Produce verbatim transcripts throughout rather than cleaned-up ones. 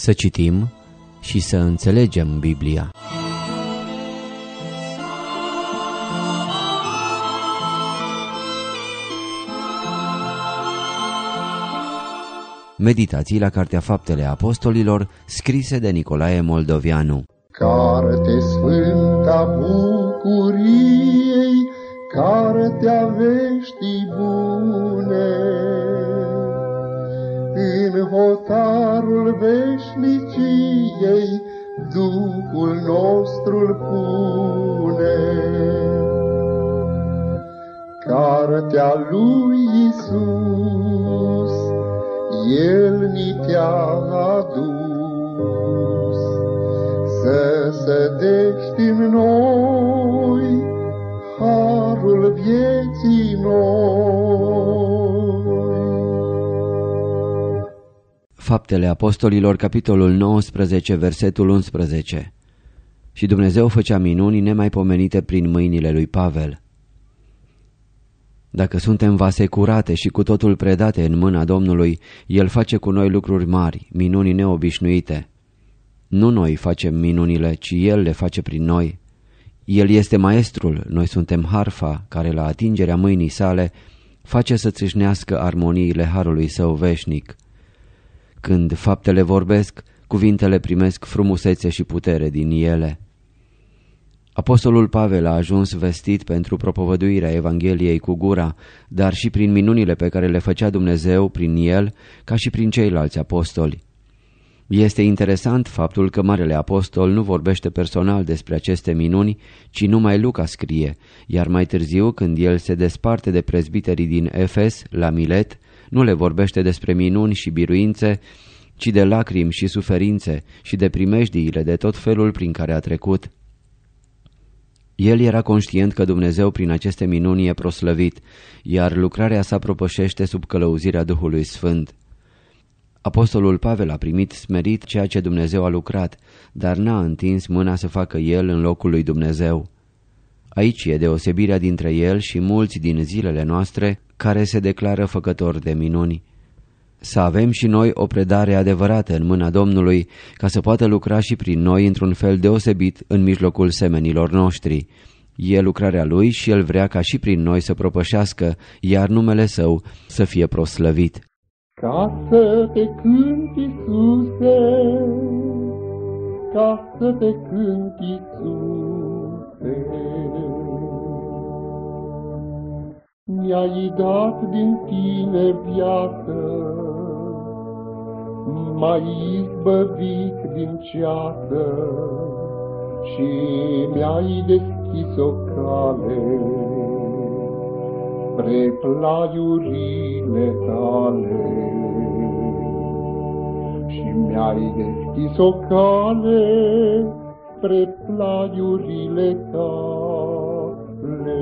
Să citim și să înțelegem Biblia. Meditații la Cartea Faptele Apostolilor, scrise de Nicolae Moldovianu. Carte sfânta bucuriei, cartea veștii bune, în hotarul veșniciei Duhul nostru-l pune. Cartea lui Iisus, El ni te-a adus, să sădești în noi harul vieții noi. Faptele Apostolilor, capitolul nouăsprezece, versetul unsprezece. Și Dumnezeu făcea minuni nemaipomenite prin mâinile lui Pavel. Dacă suntem vase curate și cu totul predate în mâna Domnului, El face cu noi lucruri mari, minuni neobișnuite. Nu noi facem minunile, ci El le face prin noi. El este maestrul, noi suntem harfa, care la atingerea mâinii sale face să țâșnească armoniile harului său veșnic. Când faptele vorbesc, cuvintele primesc frumusețe și putere din ele. Apostolul Pavel a ajuns vestit pentru propovăduirea Evangheliei cu gura, dar și prin minunile pe care le făcea Dumnezeu prin el, ca și prin ceilalți apostoli. Este interesant faptul că Marele Apostol nu vorbește personal despre aceste minuni, ci numai Luca scrie, iar mai târziu, când el se desparte de prezbiterii din Efes, la Milet, nu le vorbește despre minuni și biruințe, ci de lacrimi și suferințe și de primejdiile de tot felul prin care a trecut. El era conștient că Dumnezeu prin aceste minuni e proslăvit, iar lucrarea sa propășește sub călăuzirea Duhului Sfânt. Apostolul Pavel a primit smerit ceea ce Dumnezeu a lucrat, dar n-a întins mâna să facă el în locul lui Dumnezeu. Aici e deosebirea dintre el și mulți din zilele noastre care se declară făcători de minuni. Să avem și noi o predare adevărată în mâna Domnului, ca să poată lucra și prin noi într-un fel deosebit în mijlocul semenilor noștri. E lucrarea Lui și El vrea ca și prin noi să propășească, iar numele Său să fie proslăvit. Ca să te cânt, Iisuse, ca să te cânt, Iisuse, mi-ai dat din tine viață, m-ai izbăvit din ceată și mi-ai deschis o cale spre plaiurile tale. Și mi-ai deschis o cale spre plaiurile tale.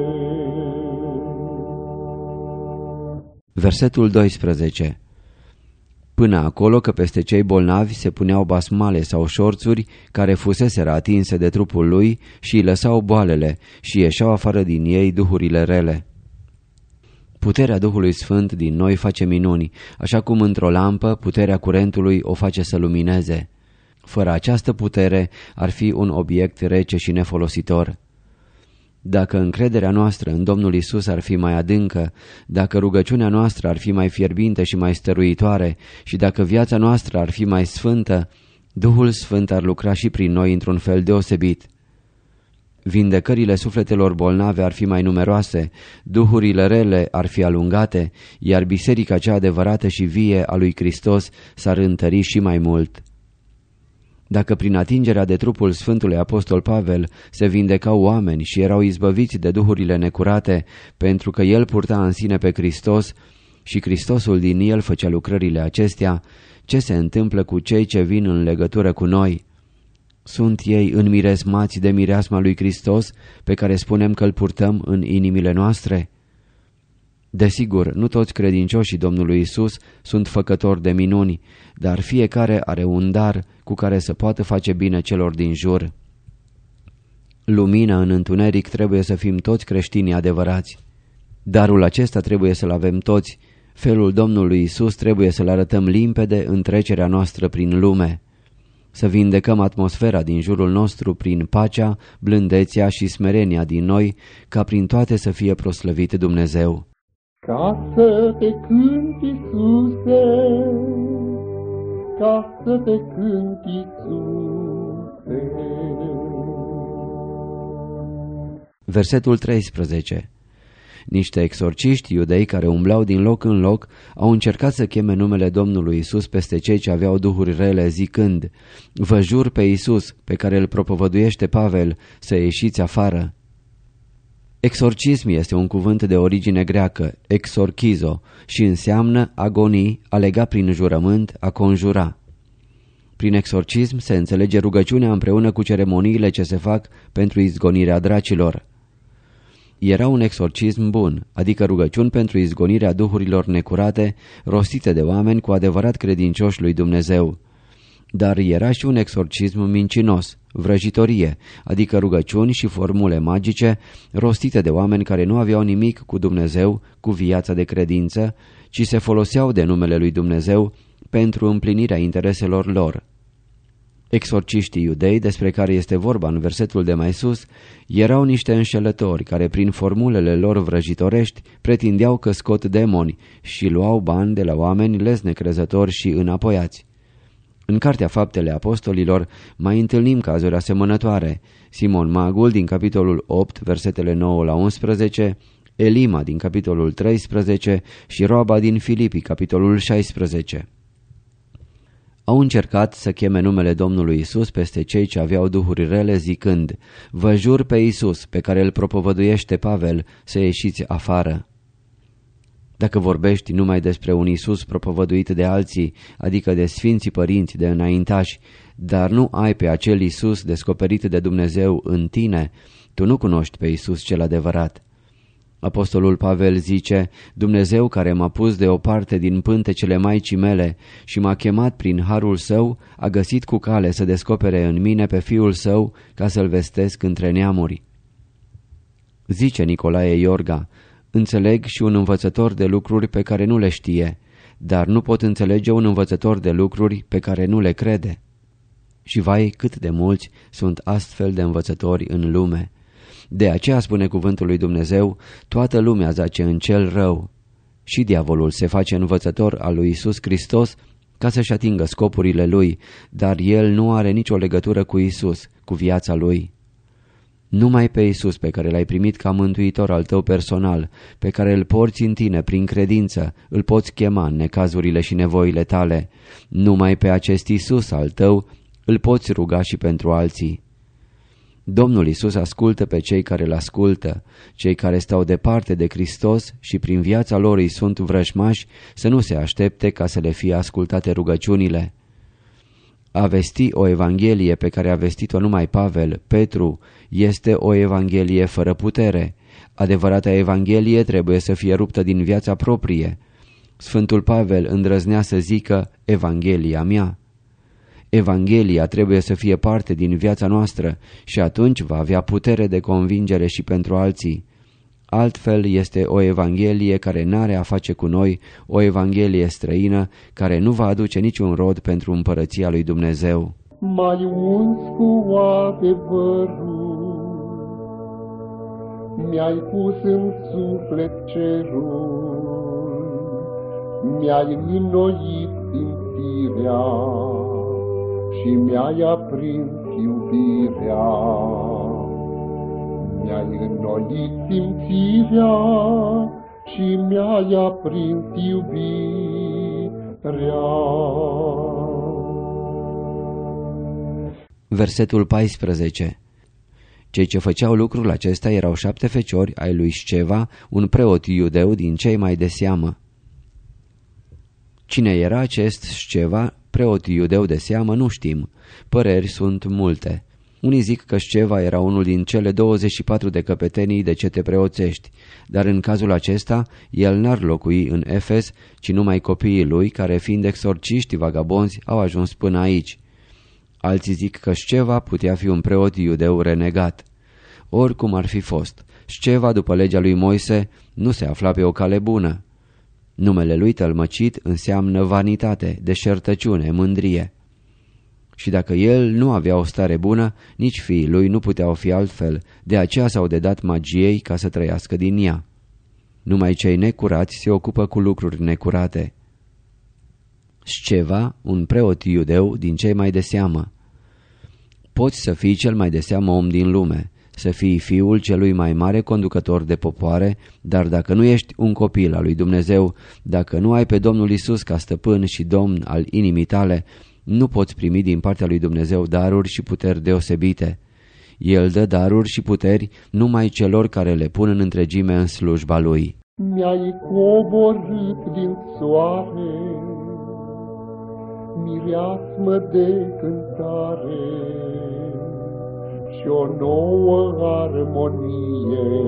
Versetul doisprezece. Până acolo că peste cei bolnavi se puneau basmale sau șorțuri care fuseseră atinse de trupul lui și îi lăsau boalele și ieșeau afară din ei duhurile rele. Puterea Duhului Sfânt din noi face minuni, așa cum într-o lampă puterea curentului o face să lumineze. Fără această putere ar fi un obiect rece și nefolositor. Dacă încrederea noastră în Domnul Isus ar fi mai adâncă, dacă rugăciunea noastră ar fi mai fierbinte și mai stăruitoare și dacă viața noastră ar fi mai sfântă, Duhul Sfânt ar lucra și prin noi într-un fel deosebit. Vindecările sufletelor bolnave ar fi mai numeroase, duhurile rele ar fi alungate, iar biserica cea adevărată și vie a lui Hristos s-ar întări și mai mult. Dacă prin atingerea de trupul Sfântului Apostol Pavel se vindecau oameni și erau izbăviți de duhurile necurate, pentru că el purta în sine pe Hristos și Hristosul din el făcea lucrările acestea, ce se întâmplă cu cei ce vin în legătură cu noi? Sunt ei înmiresmați de mireasma lui Hristos pe care spunem că îl purtăm în inimile noastre? Desigur, nu toți credincioșii Domnului Isus sunt făcători de minuni, dar fiecare are un dar cu care să poată face bine celor din jur. Lumină în întuneric trebuie să fim toți creștinii adevărați. Darul acesta trebuie să-l avem toți. Felul Domnului Isus trebuie să-l arătăm limpede în trecerea noastră prin lume. să vindecăm atmosfera din jurul nostru prin pacea, blândețea și smerenia din noi, ca prin toate să fie proslăvit Dumnezeu. Ca să te cânt, Iisuse, ca să te cânt, Iisuse. Versetul treisprezece. Niște exorciști iudei care umblau din loc în loc au încercat să cheme numele Domnului Isus peste cei ce aveau duhuri rele, zicând: vă jur pe Isus, pe care îl propovăduiește Pavel, să ieșiți afară. Exorcism este un cuvânt de origine greacă, exorchizo, și înseamnă agonii, a lega prin jurământ, a conjura. Prin exorcism se înțelege rugăciunea împreună cu ceremoniile ce se fac pentru izgonirea dracilor. Era un exorcism bun, adică rugăciuni pentru izgonirea duhurilor necurate, rostite de oameni cu adevărat credincioși lui Dumnezeu. Dar era și un exorcism mincinos, vrăjitorie, adică rugăciuni și formule magice rostite de oameni care nu aveau nimic cu Dumnezeu, cu viața de credință, ci se foloseau de numele lui Dumnezeu pentru împlinirea intereselor lor. Exorciștii iudei, despre care este vorba în versetul de mai sus, erau niște înșelători care prin formulele lor vrăjitorești pretindeau că scot demoni și luau bani de la oameni lesnecrezători și înapoiați. În Cartea Faptele Apostolilor mai întâlnim cazuri asemănătoare: Simon Magul din capitolul opt, versetele nouă la unsprezece, Elima din capitolul treisprezece și Roaba din Filipi, capitolul șaisprezece. Au încercat să cheme numele Domnului Isus peste cei ce aveau duhuri rele, zicând: vă jur pe Isus, pe care îl propovăduiește Pavel, să ieșiți afară. Dacă vorbești numai despre un Isus propovăduit de alții, adică de sfinții părinți, de înaintași, dar nu ai pe acel Isus descoperit de Dumnezeu în tine, tu nu cunoști pe Isus cel adevărat. Apostolul Pavel zice: Dumnezeu care m-a pus deoparte din pântecele maicii mele și m-a chemat prin harul său, a găsit cu cale să descopere în mine pe Fiul său ca să-l vestesc între neamuri. Zice Nicolae Iorga: înțeleg și un învățător de lucruri pe care nu le știe, dar nu pot înțelege un învățător de lucruri pe care nu le crede. Și vai, cât de mulți sunt astfel de învățători în lume! De aceea spune cuvântul lui Dumnezeu: toată lumea zace în cel rău. Și diavolul se face învățător al lui Isus Hristos ca să-și atingă scopurile lui, dar el nu are nicio legătură cu Isus, cu viața lui. Numai pe Isus, pe care l-ai primit ca mântuitor al tău personal, pe care îl porți în tine prin credință, îl poți chema în necazurile și nevoile tale. Numai pe acest Isus al tău îl poți ruga și pentru alții. Domnul Isus ascultă pe cei care îl ascultă. Cei care stau departe de Hristos și prin viața lor îi sunt vrăjmași să nu se aștepte ca să le fie ascultate rugăciunile. A vesti o evanghelie pe care a vestit-o numai Pavel, Petru, este o evanghelie fără putere. Adevărata evanghelie trebuie să fie ruptă din viața proprie. Sfântul Pavel îndrăznea să zică: Evanghelia mea. Evanghelia trebuie să fie parte din viața noastră și atunci va avea putere de convingere și pentru alții. Altfel este o evanghelie care n-are a face cu noi, o evanghelie străină care nu va aduce niciun rod pentru împărăția lui Dumnezeu. Mai uns cu adevărul, mi-ai pus în suflet cerul, mi-ai înnoit simțirea și mi-ai aprins iubirea. Mi-ai înnoit simțirea și mi-ai aprins iubirea. Versetul paisprezece. Cei ce făceau lucrul acesta erau șapte feciori ai lui Sceva, un preot iudeu din cei mai de seamă. Cine era acest Sceva, preot iudeu de seamă, nu știm. Păreri sunt multe. Unii zic că Sceva era unul din cele douăzeci și patru de căpetenii de cete preoțești, dar în cazul acesta el n-ar locui în Efes, ci numai copiii lui, care fiind exorciști vagabonzi au ajuns până aici. Alții zic că Sceva putea fi un preot iudeu renegat. Oricum ar fi fost, Sceva, după legea lui Moise, nu se afla pe o cale bună. Numele lui tălmăcit înseamnă vanitate, deșertăciune, mândrie. Și dacă el nu avea o stare bună, nici fiii lui nu puteau fi altfel, de aceea s-au dedat magiei ca să trăiască din ea. Numai cei necurați se ocupă cu lucruri necurate. Sceva, un preot iudeu din cei mai de seamă. Poți să fii cel mai de seamă om din lume, să fii fiul celui mai mare conducător de popoare, dar dacă nu ești un copil al lui Dumnezeu, dacă nu ai pe Domnul Isus ca stăpân și domn al inimii tale, nu poți primi din partea lui Dumnezeu daruri și puteri deosebite. El dă daruri și puteri numai celor care le pun în întregime în slujba lui. Mi-ai coborât din soare, mireasmă de cântare și o nouă armonie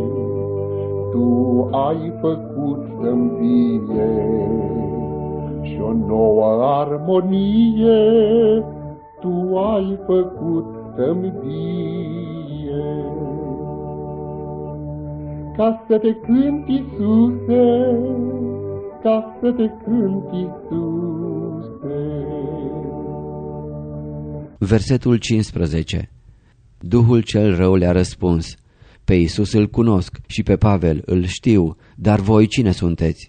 Tu ai făcut să-mi vie. Și o nouă armonie Tu ai făcut să-mi vie. Ca să te cânt, Iisuse, ca să te cânt, Iisuse. Versetul cincisprezece. Duhul cel rău le-a răspuns: pe Iisus îl cunosc și pe Pavel îl știu, dar voi cine sunteți?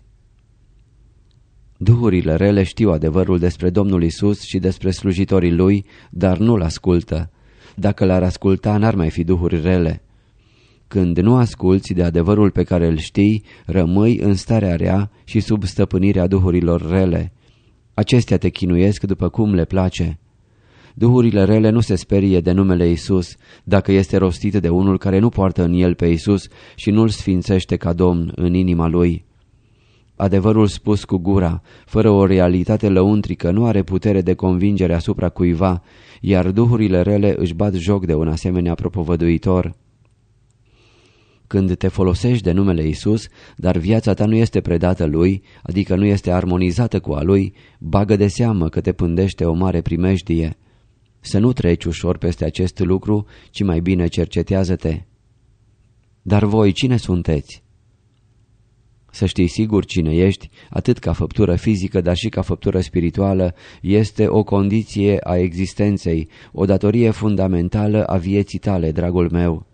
Duhurile rele știu adevărul despre Domnul Isus și despre slujitorii lui, dar nu-l ascultă. Dacă l-ar asculta, n-ar mai fi duhuri rele. Când nu asculți de adevărul pe care îl știi, rămâi în starea rea și sub stăpânirea duhurilor rele. Acestea te chinuiesc după cum le place. Duhurile rele nu se sperie de numele Isus, dacă este rostit de unul care nu poartă în el pe Isus și nu-l sfințește ca Domn în inima lui. Adevărul spus cu gura, fără o realitate lăuntrică, nu are putere de convingere asupra cuiva, iar duhurile rele își bat joc de un asemenea propovăduitor. Când te folosești de numele Isus, dar viața ta nu este predată lui, adică nu este armonizată cu a lui, bagă de seamă că te pândește o mare primejdie. Să nu treci ușor peste acest lucru, ci mai bine cercetează-te. Dar voi cine sunteți? Să știi sigur cine ești, atât ca făptură fizică, dar și ca făptură spirituală, este o condiție a existenței, o datorie fundamentală a vieții tale, dragul meu.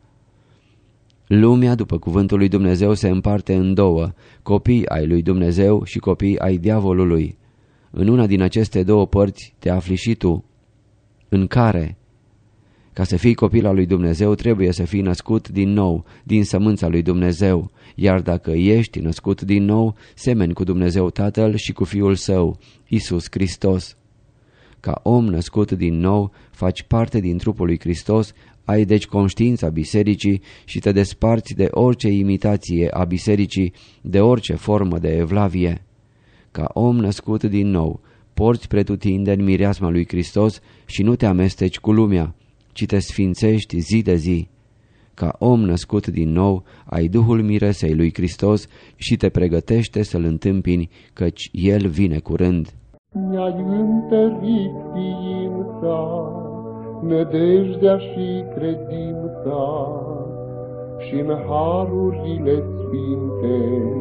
Lumea, după cuvântul lui Dumnezeu, se împarte în două, copii ai lui Dumnezeu și copii ai diavolului. În una din aceste două părți te afli și tu. În care? Ca să fii copil al lui Dumnezeu, trebuie să fii născut din nou, din sămânța lui Dumnezeu, iar dacă ești născut din nou, semeni cu Dumnezeu Tatăl și cu Fiul Său, Iisus Hristos. Ca om născut din nou, faci parte din trupul lui Hristos, ai deci conștiința bisericii și te desparți de orice imitație a bisericii, de orice formă de evlavie. Ca om născut din nou, porți pretutindeni mireasma lui Hristos și nu te amesteci cu lumea, ci te sfințești zi de zi. Ca om născut din nou, ai Duhul miresei lui Hristos și te pregătește să-L întâmpini, căci El vine curând. Mi-ai întărit ființa, nădejdea și credința, și în harurile sfinte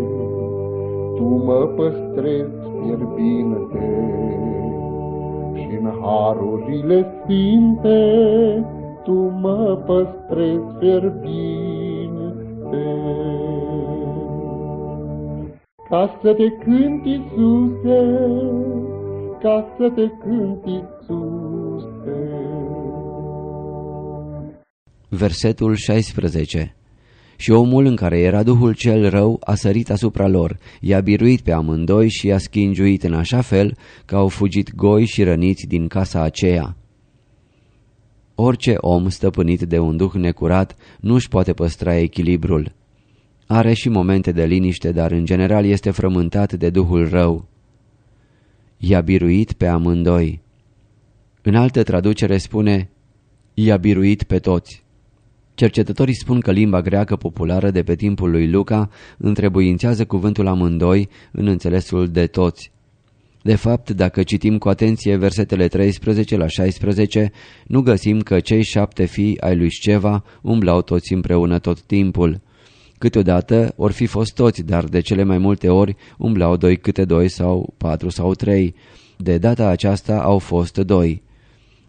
Tu mă păstrezi fierbinte. Și în harurile sfinte Tu mă păstrezi fierbinte. Ca să te cânt, Iisuse, ca să te cânt, Iisuse. Versetul șaisprezece. Și omul în care era duhul cel rău a sărit asupra lor, i-a biruit pe amândoi și i-a schingiuit în așa fel că au fugit goi și răniți din casa aceea. Orice om stăpânit de un duh necurat nu-și poate păstra echilibrul. Are și momente de liniște, dar în general este frământat de duhul rău. I-a biruit pe amândoi. În altă traducere spune, i-a biruit pe toți. Cercetătorii spun că limba greacă populară de pe timpul lui Luca întrebuințează cuvântul amândoi în înțelesul de toți. De fapt, dacă citim cu atenție versetele treisprezece la șaisprezece, nu găsim că cei șapte fii ai lui Sceva umblau toți împreună tot timpul. Câteodată or fi fost toți, dar de cele mai multe ori umblau doi câte doi sau patru sau trei. De data aceasta au fost doi.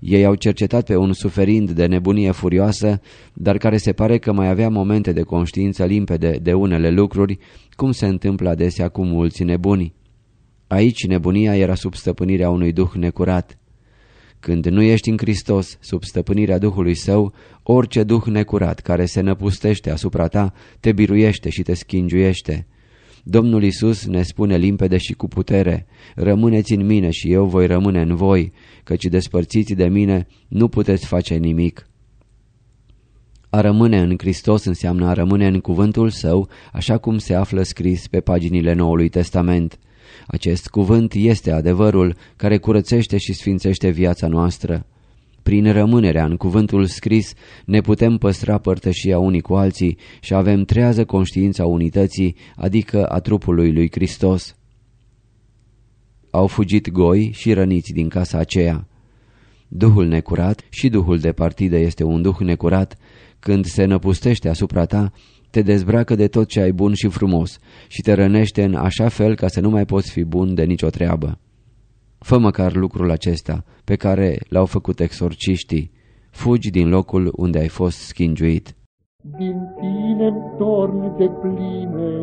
Ei au cercetat pe un suferind de nebunie furioasă, dar care se pare că mai avea momente de conștiință limpede de unele lucruri, cum se întâmplă adesea cu mulți nebuni. Aici nebunia era sub stăpânirea unui duh necurat. Când nu ești în Hristos, sub stăpânirea Duhului Său, orice duh necurat care se năpustește asupra ta te biruiește și te schingiuiește. Domnul Iisus ne spune limpede și cu putere: rămâneți în mine și eu voi rămâne în voi, căci despărțiți de mine nu puteți face nimic. A rămâne în Hristos înseamnă a rămâne în cuvântul Său, așa cum se află scris pe paginile Noului Testament. Acest cuvânt este adevărul care curățește și sfințește viața noastră. Prin rămânerea în cuvântul scris ne putem păstra părtășia unii cu alții și avem trează conștiința unității, adică a trupului lui Hristos. Au fugit goi și răniți din casa aceea. Duhul necurat și duhul de partidă este un duh necurat. Când se năpustește asupra ta, te dezbracă de tot ce ai bun și frumos și te rănește în așa fel ca să nu mai poți fi bun de nicio treabă. Fă măcar lucrul acesta pe care l-au făcut exorciștii. Fugi din locul unde ai fost schingiuit. Din tine-mi torn de pline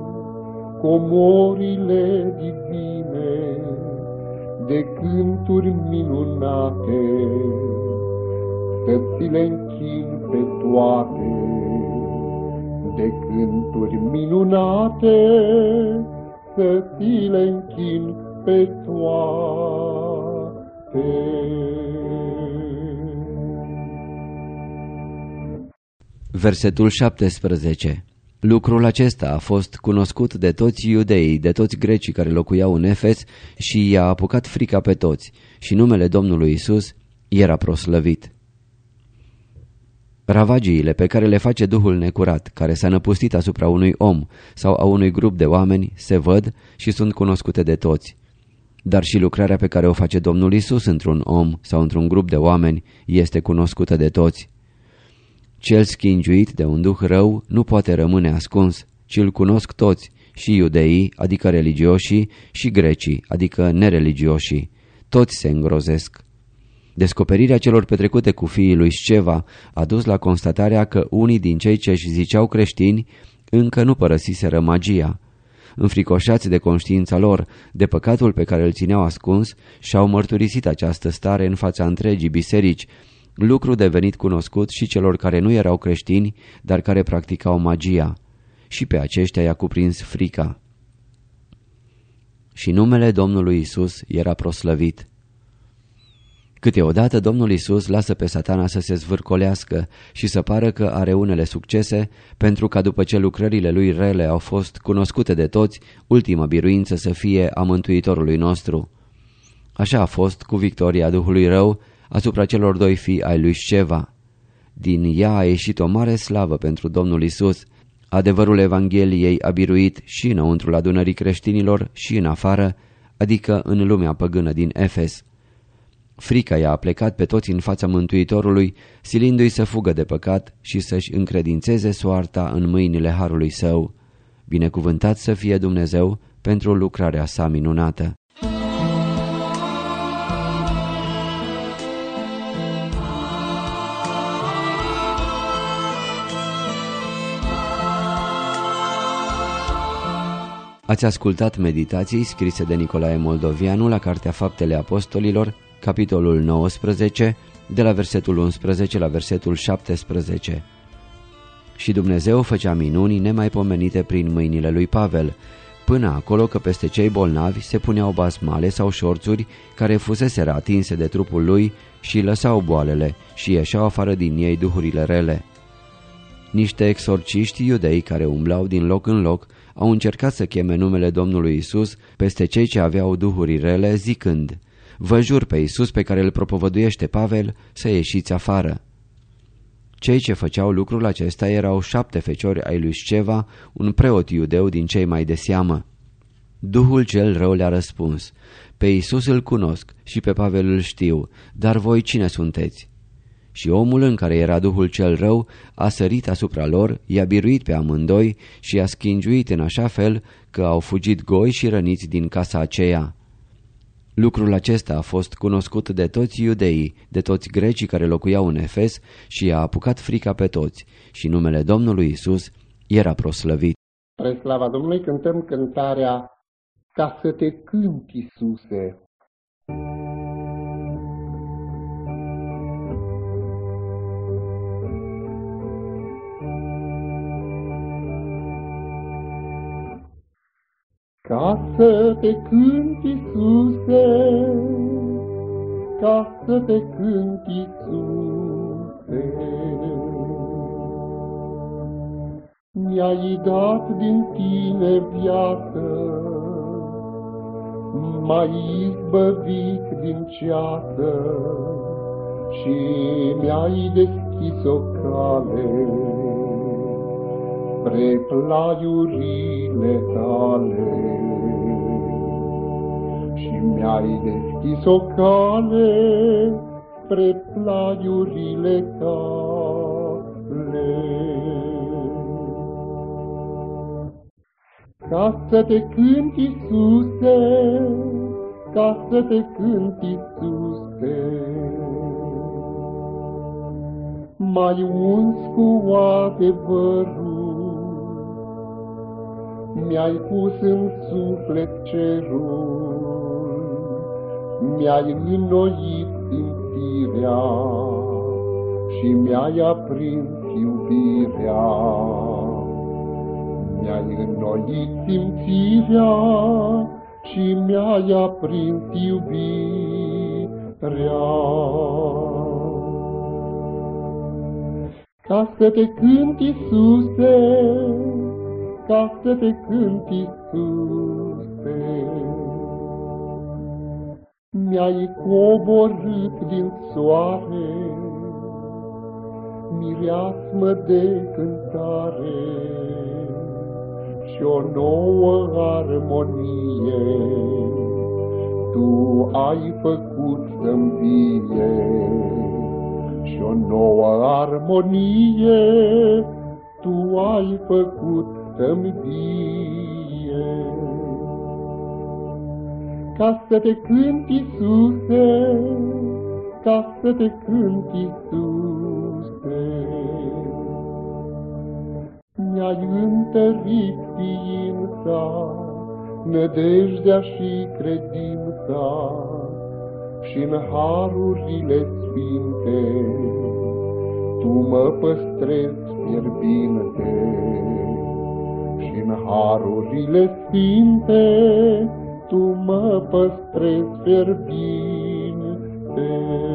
comorile divine, de cânturi minunate, să ți le închin pe toate. De cânturi minunate, să ți le închin pe toate. Versetul șaptesprezece. Lucrul acesta a fost cunoscut de toți iudeii, de toți grecii care locuiau în Efes și i-a apucat frica pe toți și numele Domnului Iisus era proslăvit. Ravagiile pe care le face Duhul necurat, care s-a năpustit asupra unui om sau a unui grup de oameni, se văd și sunt cunoscute de toți. Dar și lucrarea pe care o face Domnul Iisus într-un om sau într-un grup de oameni este cunoscută de toți. Cel schingiuit de un duh rău nu poate rămâne ascuns, ci îl cunosc toți, și iudeii, adică religioșii, și grecii, adică nereligioșii. Toți se îngrozesc. Descoperirea celor petrecute cu fiii lui Sceva a dus la constatarea că unii din cei ce își ziceau creștini încă nu părăsiseră magia. Înfricoșați de conștiința lor, de păcatul pe care îl țineau ascuns, și-au mărturisit această stare în fața întregii biserici, lucru devenit cunoscut și celor care nu erau creștini, dar care practicau magia. Și pe aceștia i-a cuprins frica. Și numele Domnului Iisus era proslăvit. Câteodată Domnul Iisus lasă pe Satana să se zvârcolească și să pară că are unele succese, pentru ca după ce lucrările lui rele au fost cunoscute de toți, ultima biruință să fie a Mântuitorului nostru. Așa a fost cu victoria Duhului rău asupra celor doi fii ai lui Sceva. Din ea a ieșit o mare slavă pentru Domnul Iisus. Adevărul Evangheliei a biruit și înăuntrul adunării creștinilor și în afară, adică în lumea păgână din Efes. Frica i-a plecat pe toți în fața Mântuitorului, silindu-i să fugă de păcat și să-și încredințeze soarta în mâinile harului său. Binecuvântat să fie Dumnezeu pentru lucrarea sa minunată. Ați ascultat meditații scrise de Nicolae Moldovianu la Cartea Faptele Apostolilor, capitolul nouăsprezece, de la versetul unsprezece la versetul șaptesprezece. Și Dumnezeu făcea minuni nemaipomenite prin mâinile lui Pavel, până acolo că peste cei bolnavi se puneau basmale sau șorțuri care fuseseră atinse de trupul lui și lăsau boalele și ieșeau afară din ei duhurile rele. Niște exorciști iudei care umblau din loc în loc au încercat să cheme numele Domnului Iisus peste cei ce aveau duhuri rele, zicând: vă jur pe Iisus pe care îl propovăduiește Pavel să ieșiți afară. Cei ce făceau lucrul acesta erau șapte feciori ai lui Sceva, un preot iudeu din cei mai de seamă. Duhul cel rău le-a răspuns: pe Iisus îl cunosc și pe Pavel îl știu, dar voi cine sunteți? Și omul în care era duhul cel rău a sărit asupra lor, i-a biruit pe amândoi și i-a schingiuit în așa fel că au fugit goi și răniți din casa aceea. Lucrul acesta a fost cunoscut de toți iudeii, de toți grecii care locuiau în Efes și i-a apucat frica pe toți și numele Domnului Isus era proslăvit. Spre slava Domnului cântăm cântarea Ca să te cânt, Iisuse. Ca să te cânt, Iisuse, ca să te cânt, Iisuse, mi-ai dat din tine viață, m-ai izbăvit din ceată și mi-ai deschis o cale spre plaiurile tale. Și mi-ai deschis o cale spre plaiurile tale. Ca să te cânt, Iisuse, ca să te cânt, Iisuse, m-ai uns cu adevărul, mi-ai pus în suflet cerul, mi-ai înnoit simțirea și mi-ai aprins iubirea. Mi-ai înnoit simțirea și mi-ai aprins iubirea. Ca să te cânt, Iisuse, ca să te cânt, Iisuse, mi-ai coborât din soare, mireasmă de cântare și o nouă armonie Tu ai făcut să-mi vie. Și o nouă armonie Tu ai făcut să-mi vie. Ca să te cânt, Iisuse, ca să te cânt, Iisuse, mi-ai întărit ființa, nădejdea și credința, și-n harurile sfinte Tu mă păstrezi fierbinte. Și-n harurile sfinte Tu mă păstrezi fierbinte.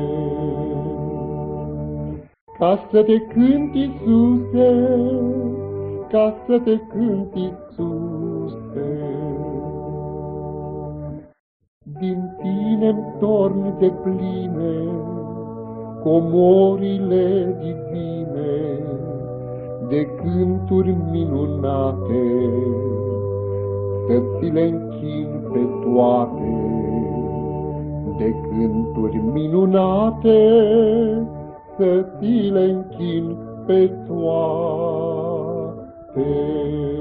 Ca să te cânt, Iisuse, ca să te cânt, Iisuse, din tine-mi torn de pline comorile divine de cânturi minunate, să ți le închin pe toate. De cânturi minunate, să ți le închin pe toate.